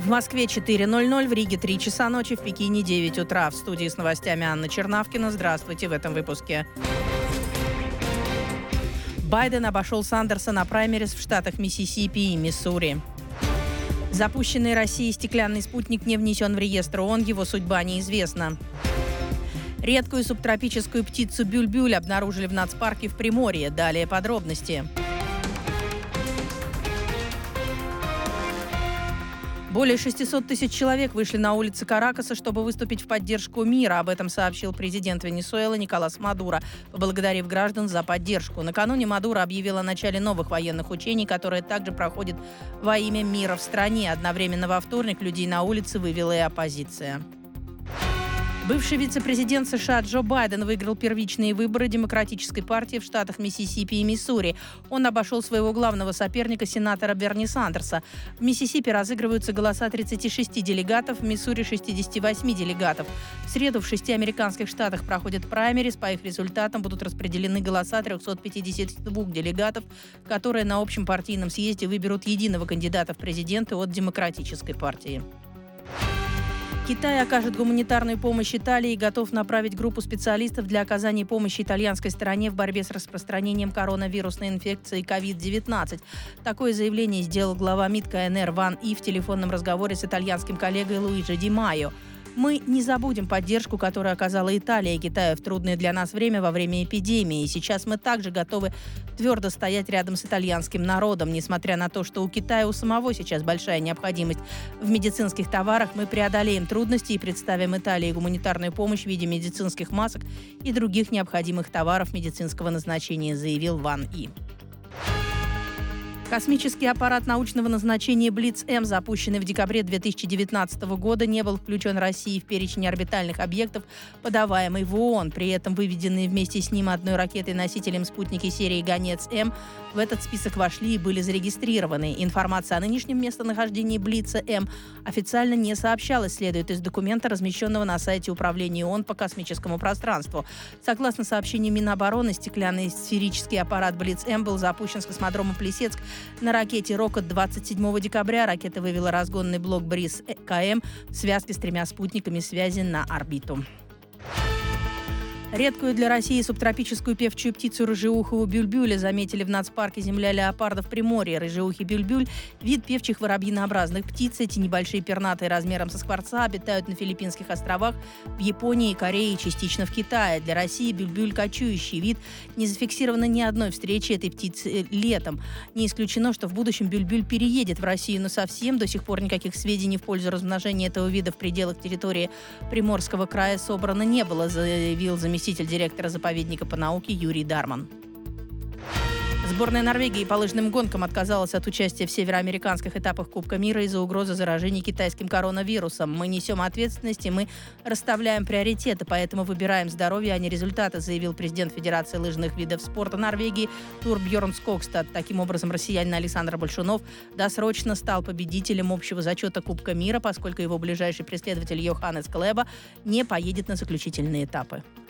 В Москве 4:00, в Риге 3 часа ночи, в Пекине 9 утра. В студии с новостями Анна Чернавкина. Здравствуйте в этом выпуске. Байден обошел Сандерса на праймерис в штатах Миссисипи и Миссури. Запущенный Россией стеклянный спутник не внесен в реестр ООН, его судьба неизвестна. Редкую субтропическую птицу бюльбюль обнаружили в нацпарке в Приморье. Далее подробности. Более 600 тысяч человек вышли на улицы Каракаса, чтобы выступить в поддержку мира. Об этом сообщил президент Венесуэлы Николас Мадуро, поблагодарив граждан за поддержку. Накануне Мадуро объявил о начале новых военных учений, которые также проходят во имя мира в стране. Одновременно во вторник людей на улице вывела и оппозиция. Бывший вице-президент США Джо Байден выиграл первичные выборы Демократической партии в штатах Миссисипи и Миссури. Он обошел своего главного соперника, сенатора Берни Сандерса. В Миссисипи разыгрываются голоса 36 делегатов, в Миссури – 68 делегатов. В среду в 6 американских штатах проходят праймерис. По их результатам будут распределены голоса 352 делегатов, которые на общем партийном съезде выберут единого кандидата в президенты от Демократической партии. Китай окажет гуманитарную помощь Италии и готов направить группу специалистов для оказания помощи итальянской стороне в борьбе с распространением коронавирусной инфекции COVID-19. Такое заявление сделал глава МИД КНР Ван И в телефонном разговоре с итальянским коллегой Луиджи Ди Майо. «Мы не забудем поддержку, которую оказала Италия Китаю в трудное для нас время во время эпидемии. И сейчас мы также готовы твердо стоять рядом с итальянским народом. Несмотря на то, что у Китая у самого сейчас большая необходимость в медицинских товарах, мы преодолеем трудности и представим Италии гуманитарную помощь в виде медицинских масок и других необходимых товаров медицинского назначения», заявил Ван И. Космический аппарат научного назначения Блиц-М, запущенный в декабре 2019 года, не был включен Россией в перечень орбитальных объектов, подаваемый в ООН. При этом выведенные вместе с ним одной ракетой-носителем спутники серии «Гонец-М» в этот список вошли и были зарегистрированы. Информация о нынешнем местонахождении Блица-М официально не сообщалась, следует из документа, размещенного на сайте Управления ООН по космическому пространству. Согласно сообщению Минобороны, стеклянный сферический аппарат Блиц-М был запущен с космодрома Плесецк на ракете «Рокот» 27 декабря. Ракета вывела разгонный блок «Бриз-КМ» в связке с 3 спутниками связи на орбиту. Редкую для России субтропическую певчую птицу рыжеухого бюльбюля заметили в нацпарке «Земля леопарда» в Приморье. Рыжеухий бюльбюль – вид певчих воробьинообразных птиц. Эти небольшие пернатые размером со скворца обитают на Филиппинских островах, в Японии, Корее и частично в Китае. Для России бюльбюль – кочующий вид. Не зафиксировано ни одной встречи этой птицы летом. Не исключено, что в будущем бюльбюль переедет в Россию, но совсем до сих пор никаких сведений в пользу размножения этого вида в пределах территории Приморского края собрано не было, заявил заместитель директора заповедника по науке Юрий Дарман. Сборная Норвегии по лыжным гонкам отказалась от участия в североамериканских этапах Кубка мира из-за угрозы заражения китайским коронавирусом. «Мы несем ответственность и мы расставляем приоритеты, поэтому выбираем здоровье, а не результаты», заявил президент Федерации лыжных видов спорта Норвегии Турбьерн Скогстад. Таким образом, россиянин Александр Большунов досрочно стал победителем общего зачета Кубка мира, поскольку его ближайший преследователь Йоханнес Клеба не поедет на заключительные этапы.